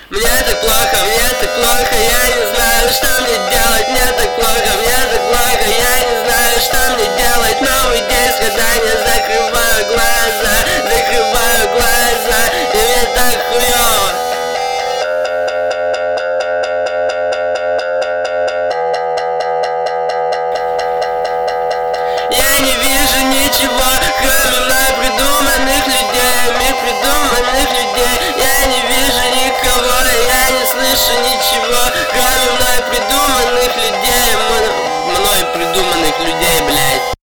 Мне так плохо, я не знаю, что мне делать. Мне так плохо, я не знаю, что мне делать. Новый день страдания, закрываю глаза, и мне так хуёво. Я не вижу ничего, кроме мной придуманных людей. Я не вижу никого, я не слышу ничего, кроме мной придуманных людей, блядь.